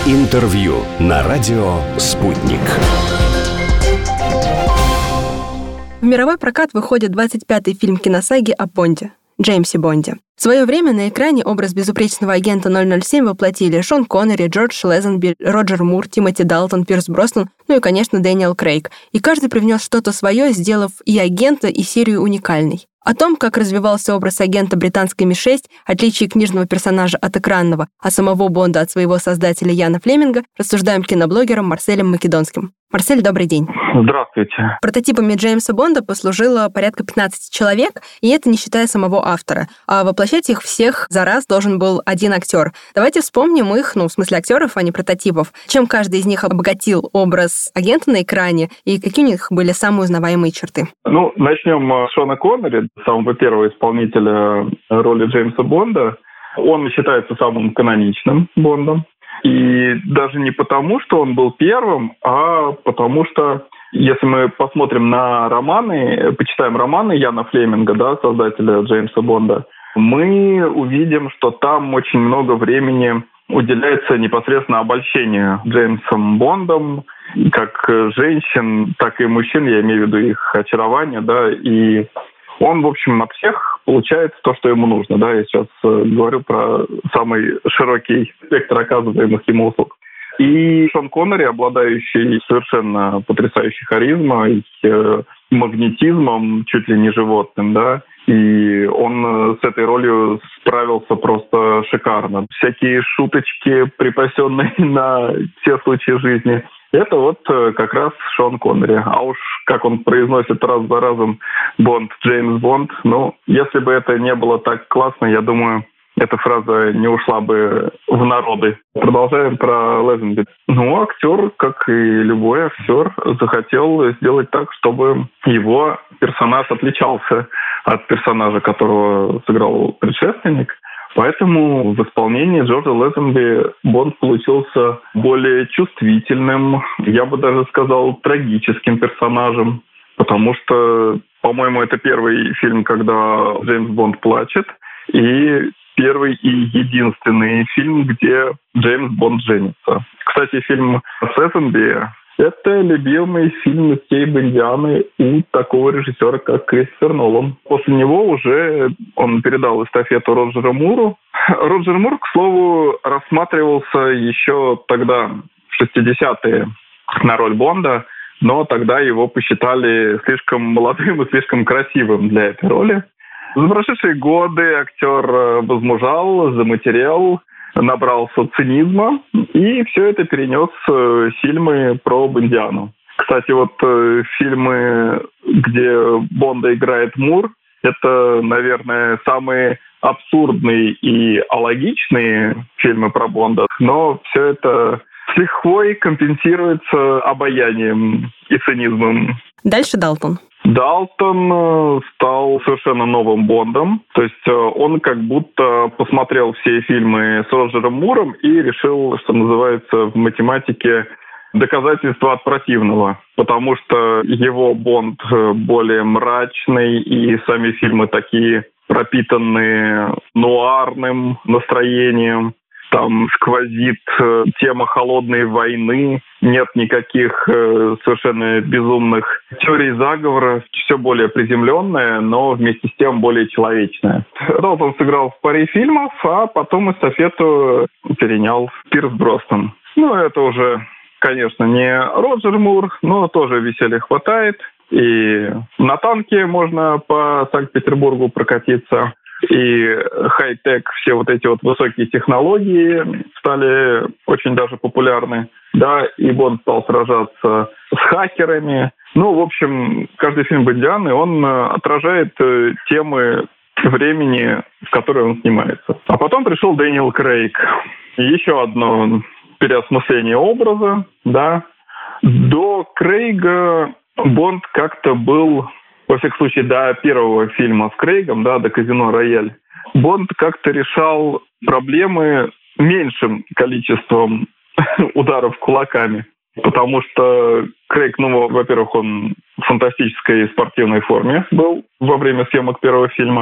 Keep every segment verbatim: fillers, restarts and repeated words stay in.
Интервью на радио «Спутник». В мировой прокат выходит двадцать пятый фильм киносаги о Бонде, Джеймсе Бонде. В свое время на экране образ безупречного агента ноль ноль семь воплотили Шон Коннери, Джордж Лэзенби, Роджер Мур, Тимоти Далтон, Пирс Броснан, ну и, конечно, Дэниел Крейг. И каждый привнес что-то свое, сделав и агента, и серию уникальной. О том, как развивался образ агента британской эм и шесть, отличие книжного персонажа от экранного, а самого Бонда от своего создателя Яна Флеминга, рассуждаем киноблогером Марселем Македонским. Марсель, добрый день. Здравствуйте. Прототипами Джеймса Бонда послужило порядка пятнадцать человек, и это не считая самого автора. А воплощать их всех за раз должен был один актер. Давайте вспомним их, ну, в смысле актеров, а не прототипов. Чем каждый из них обогатил образ агента на экране, и какие у них были самые узнаваемые черты? Ну, начнем с Шона Коннери, самого первого исполнителя роли Джеймса Бонда. Он считается самым каноничным Бондом. И даже не потому, что он был первым, а потому что, если мы посмотрим на романы, почитаем романы Яна Флеминга, да, создателя Джеймса Бонда, мы увидим, что там очень много времени уделяется непосредственно обольщению Джеймсом Бондом, как женщин, так и мужчин, я имею в виду их очарование, да, и он, в общем, от всех получает то, что ему нужно. Да, я сейчас говорю про самый широкий спектр оказываемых ему услуг. И Шон Коннери, обладающий совершенно потрясающей харизмой, магнетизмом, чуть ли не животным, да, и он с этой ролью справился просто шикарно. Всякие шуточки, припасенные на все случаи жизни, это вот как раз Шон Коннери. А уж как он произносит раз за разом Бонд, Джеймс Бонд, ну, если бы это не было так классно, я думаю, эта фраза не ушла бы в народы. Продолжаем про Лэзенби. Ну, актер, как и любой актер, захотел сделать так, чтобы его персонаж отличался от персонажа, которого сыграл предшественник. Поэтому в исполнении Джорджа Лэзенби Бонд получился более чувствительным, я бы даже сказал, трагическим персонажем. Потому что, по-моему, это первый фильм, когда Джеймс Бонд плачет, и первый и единственный фильм, где Джеймс Бонд женится. Кстати, фильм с Лэзенби — это любимый фильм всей бондианы у такого режиссера, как Кристофер Нолан. После него уже он передал эстафету Роджеру Муру. Роджер Мур, к слову, рассматривался еще тогда, в шестидесятые, на роль Бонда, но тогда его посчитали слишком молодым и слишком красивым для этой роли. За прошедшие годы актер возмужал, заматерел, набрался цинизма, и все это перенес в фильмы про бондиану. Кстати, вот фильмы, где Бонда играет Мур, это, наверное, самые абсурдные и алогичные фильмы про Бонда, но все это с лихвой компенсируется обаянием и цинизмом. Дальше Далтон. Далтон стал совершенно новым Бондом. То есть он как будто посмотрел все фильмы с Роджером Муром и решил, что называется в математике, доказательство от противного. Потому что его Бонд более мрачный, и сами фильмы такие пропитанные нуарным настроением. Там сквозит тема холодной войны, нет никаких э, совершенно безумных теорий заговора, все более приземленное, но вместе с тем более человечное. Далтон сыграл в паре фильмов, а потом эстафету перенял Пирс Броснан. Ну, это уже, конечно, не Роджер Мур, но тоже веселья хватает. И на танке можно по Санкт-Петербургу прокатиться. И хай-тек, все вот эти вот высокие технологии стали очень даже популярны. Да, и Бонд стал сражаться с хакерами. Ну, в общем, каждый фильм бондианы, он отражает темы времени, в которое он снимается. А потом пришел Дэниел Крейг. Еще одно переосмысление образа, да. До Крейга Бонд как-то был... Во всяком случае, до первого фильма с Крейгом, да, до «Казино Рояль», Бонд как-то решал проблемы меньшим количеством ударов кулаками. Потому что Крейг, ну, во-первых, он в фантастической спортивной форме был во время съемок первого фильма.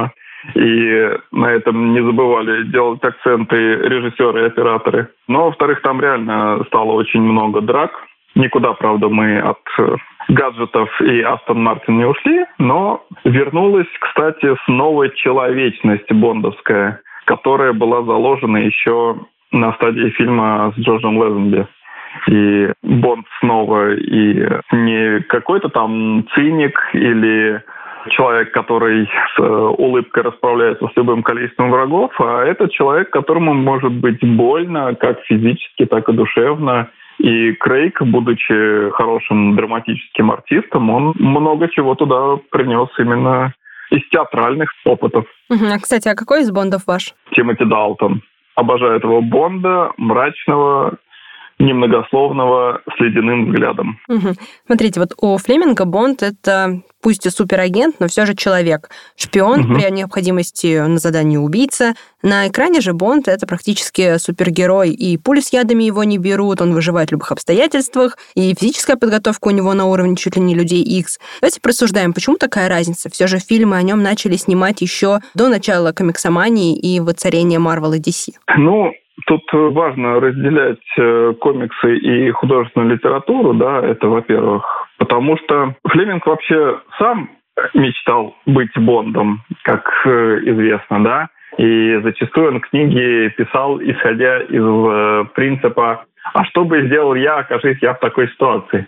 И на этом не забывали делать акценты режиссеры и операторы. Но, во-вторых, там реально стало очень много драк. Никуда, правда, мы от гаджетов и Астон Мартин не ушли, но вернулась, кстати, снова человечность бондовская, которая была заложена еще на стадии фильма с Джорджем Лэzenби. И Бонд снова и не какой-то там циник или человек, который с улыбкой расправляется с любым количеством врагов, а это человек, которому может быть больно как физически, так и душевно. И Крейг, будучи хорошим драматическим артистом, он много чего туда принес именно из театральных опытов. Угу. А, кстати, а какой из Бондов ваш? Тимоти Далтон. Обожаю этого Бонда, мрачного, немногословного, с ледяным взглядом. Угу. Смотрите, вот у Флеминга Бонд — это пусть и суперагент, но все же человек. Шпион, угу. при необходимости на задании убийца. На экране же Бонд — это практически супергерой, и пули с ядами его не берут, он выживает в любых обстоятельствах, и физическая подготовка у него на уровне чуть ли не Людей Икс. Давайте просуждаем, почему такая разница? Все же фильмы о нем начали снимать еще до начала комиксомании и воцарения Марвел и Ди Си. Ну, тут важно разделять комиксы и художественную литературу, да, это во-первых. Потому что Флеминг вообще сам мечтал быть Бондом, как известно, да, и зачастую он книги писал, исходя из э, принципа «а что бы сделал я, окажись я в такой ситуации?».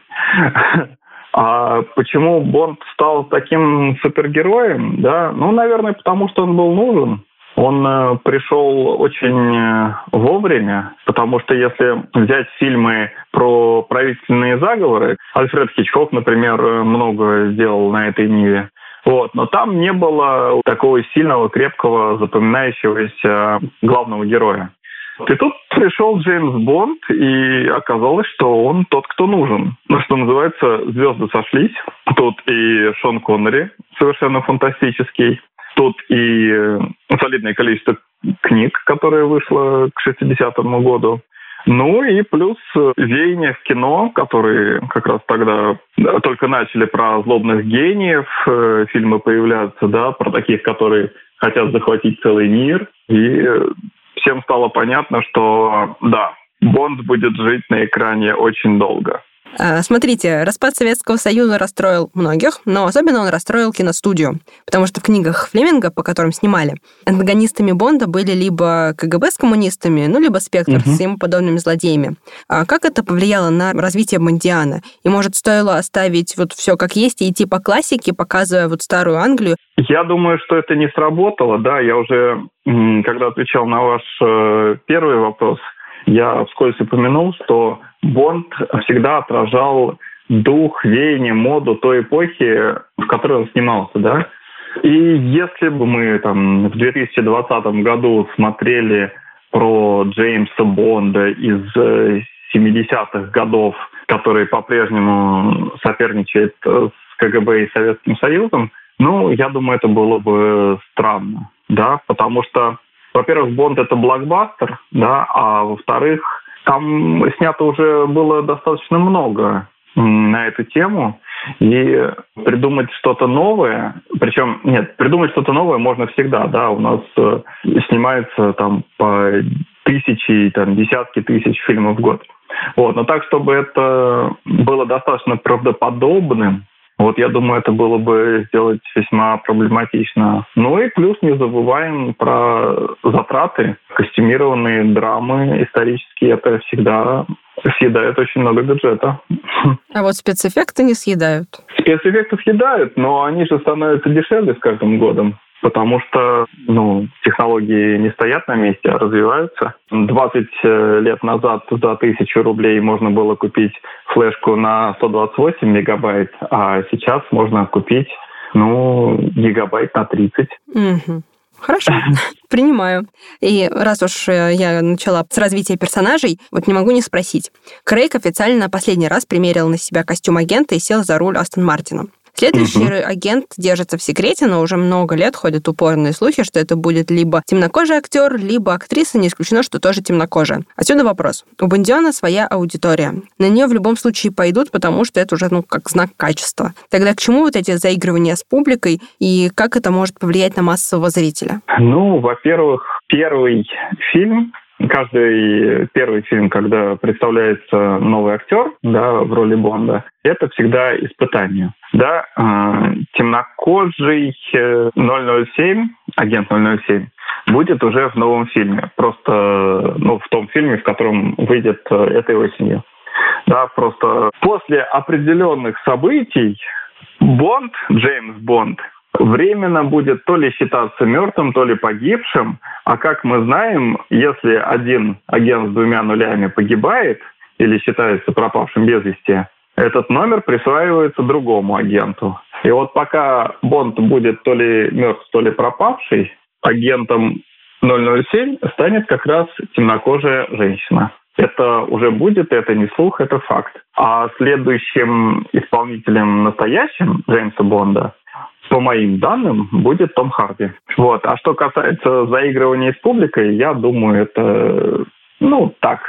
А почему Бонд стал таким супергероем, да, ну, наверное, потому что он был нужен. Он э, пришел очень э, вовремя, потому что если взять фильмы про правительственные заговоры, Альфред Хичкок, например, много сделал на этой ниве, вот, но там не было такого сильного, крепкого, запоминающегося главного героя. И тут пришел Джеймс Бонд, и оказалось, что он тот, кто нужен. Ну, что называется, звезды сошлись. Тут и Шон Коннери, совершенно фантастический. Тут и солидное количество книг, которое вышло к шестидесятому году. Ну и плюс веяние в кино, которые как раз тогда только начали про злобных гениев, фильмы появляться, да, про таких, которые хотят захватить целый мир. И всем стало понятно, что да, Бонд будет жить на экране очень долго. Смотрите, распад Советского Союза расстроил многих, но особенно он расстроил киностудию, потому что в книгах Флеминга, по которым снимали, антагонистами Бонда были либо КГБ с коммунистами, ну, либо Спектр угу. с ему подобными злодеями. А как это повлияло на развитие Бондиана? И, может, стоило оставить вот все как есть и идти по классике, показывая вот старую Англию? Я думаю, что это не сработало, да, я уже, когда отвечал на ваш первый вопрос, я вскользь упомянул, что Бонд всегда отражал дух, веяние, моду той эпохи, в которой он снимался, да. И если бы мы там в две тысячи двадцатом году смотрели про Джеймса Бонда из семидесятых годов, который по-прежнему соперничает с КГБ и Советским Союзом, ну, я думаю, это было бы странно, да, потому что, во-первых, Бонд — это блокбастер, да, а во-вторых, там снято уже было достаточно много на эту тему, и придумать что-то новое, причем, нет, придумать что-то новое можно всегда, да, у нас э, снимается там по тысячи, там, десятки тысяч фильмов в год. Вот, но так, чтобы это было достаточно правдоподобным, вот, я думаю, это было бы сделать весьма проблематично. Ну и плюс не забываем про затраты. Костюмированные драмы исторические, это всегда съедает очень много бюджета. А вот спецэффекты не съедают? Спецэффекты съедают, но они же становятся дешевле с каждым годом. Потому что ну, технологии не стоят на месте, а развиваются. двадцать лет назад за тысячу рублей можно было купить флешку на сто двадцать восемь мегабайт, а сейчас можно купить ну, гигабайт на тридцать. Угу. Хорошо, принимаю. И раз уж я начала с развития персонажей, вот не могу не спросить. Крейг официально последний раз примерил на себя костюм агента и сел за руль Астон Мартина. Следующий Мгм. агент держится в секрете, но уже много лет ходят упорные слухи, что это будет либо темнокожий актер, либо актриса, не исключено, что тоже темнокожая. Отсюда вопрос. У Бондиана своя аудитория. На нее в любом случае пойдут, потому что это уже, ну, как знак качества. Тогда к чему вот эти заигрывания с публикой и как это может повлиять на массового зрителя? Ну, во-первых, первый фильм, каждый первый фильм, когда представляется новый актер, да, в роли Бонда, это всегда испытание. Да, э, темнокожий э, ноль ноль семь, агент ноль ноль семь, будет уже в новом фильме. Просто, ну, в том фильме, в котором выйдет э, этой осенью. Да, просто после определенных событий Бонд, Джеймс Бонд, временно будет то ли считаться мертвым, то ли погибшим. А как мы знаем, если один агент с двумя нулями погибает или считается пропавшим без вести, этот номер присваивается другому агенту. И вот пока Бонд будет то ли мертв, то ли пропавший, агентом ноль ноль семь станет как раз темнокожая женщина. Это уже будет, это не слух, это факт. А следующим исполнителем настоящим Джеймса Бонда, по моим данным, будет Том Харди. Вот. А что касается заигрывания с публикой, я думаю, это, ну, так,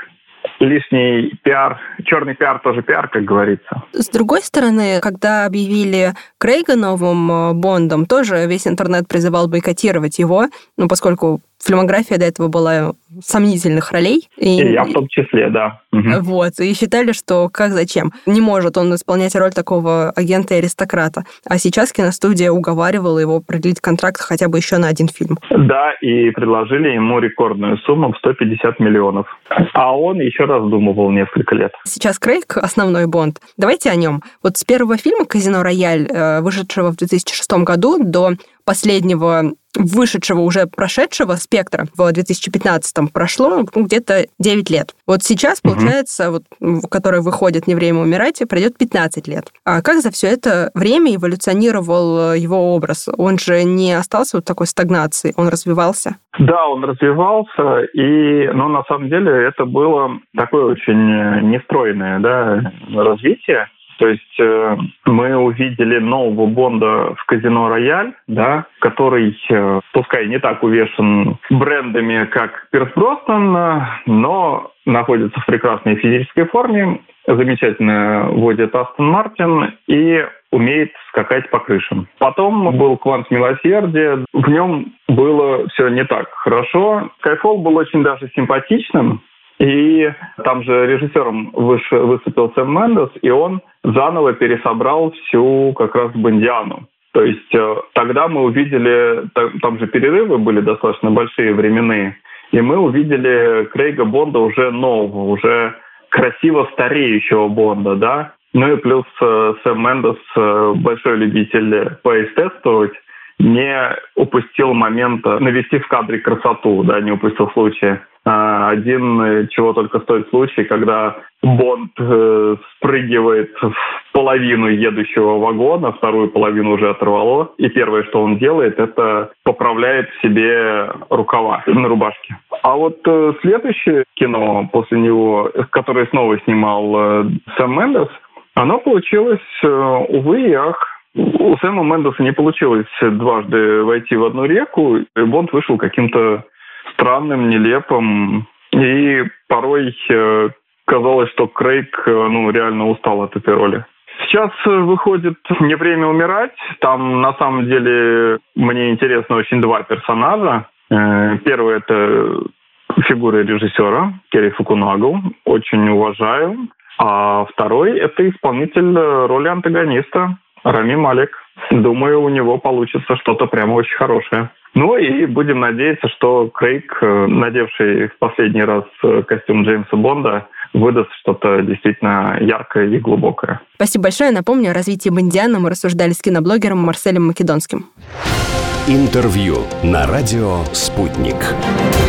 лишний пиар. Черный пиар тоже пиар, как говорится. С другой стороны, когда объявили Крейга новым Бондом, тоже весь интернет призывал бойкотировать его, ну, поскольку фильмография до этого была сомнительных ролей. И, и я в том числе, да. Угу. Вот, и считали, что как зачем? Не может он исполнять роль такого агента и аристократа. А сейчас киностудия уговаривала его продлить контракт хотя бы еще на один фильм. Да, и предложили ему рекордную сумму в сто пятьдесят миллионов. А он еще раздумывал несколько лет. Сейчас Крейг — основной Бонд. Давайте о нем. Вот с первого фильма «Казино Рояль», вышедшего в две тысячи шестом году, до последнего вышедшего, уже прошедшего «Спектра» в две тысячи пятнадцатом прошло ну, где-то девять лет. Вот сейчас, получается, угу. вот, который выходит «Не время умирать», пройдет пятнадцать лет. А как за все это время эволюционировал его образ? Он же не остался вот такой стагнацией, он развивался? Да, он развивался, и, ну, на самом деле, это было такое очень нестройное, да, развитие. То есть э, мы увидели нового Бонда в «Казино Рояль», да, который, э, пускай не так увешан брендами, как Пирс Броснан, но находится в прекрасной физической форме, замечательно водит Астон Мартин и умеет скакать по крышам. Потом был «Квант милосердия». В нем было все не так хорошо. Skyfall был очень даже симпатичным. И там же режиссером выступил Сэм Мендес, и он заново пересобрал всю как раз Бондиану. То есть тогда мы увидели, там же перерывы были достаточно большие, временные, и мы увидели Крейга Бонда уже нового, уже красиво стареющего Бонда, да. Ну и плюс Сэм Мендес, большой любитель поэстетствовать, не упустил момента навести в кадре красоту, да, не упустил случая. Один, чего только стоит случай, когда Бонд э, спрыгивает в половину едущего вагона, вторую половину уже оторвало, и первое, что он делает, это поправляет себе рукава на рубашке. А вот э, следующее кино после него, которое снова снимал э, Сэм Мендес, оно получилось, э, увы и ах. У Сэма Мендеса не получилось дважды войти в одну реку, и Бонд вышел каким-то странным, нелепым, и порой э, казалось, что Крейг э, ну, реально устал от этой роли. Сейчас выходит «Не время умирать». Там, на самом деле, мне интересно очень два персонажа. Э, первый — это фигура режиссера Керри Фукунагу. Очень уважаю. А второй — это исполнитель роли антагониста Рами Малек. Думаю, у него получится что-то прямо очень хорошее. Ну и будем надеяться, что Крейг, надевший в последний раз костюм Джеймса Бонда, выдаст что-то действительно яркое и глубокое. Спасибо большое. Напомню, о развитии Бондиана мы рассуждали с киноблогером Марселем Македонским. Интервью на радио «Спутник».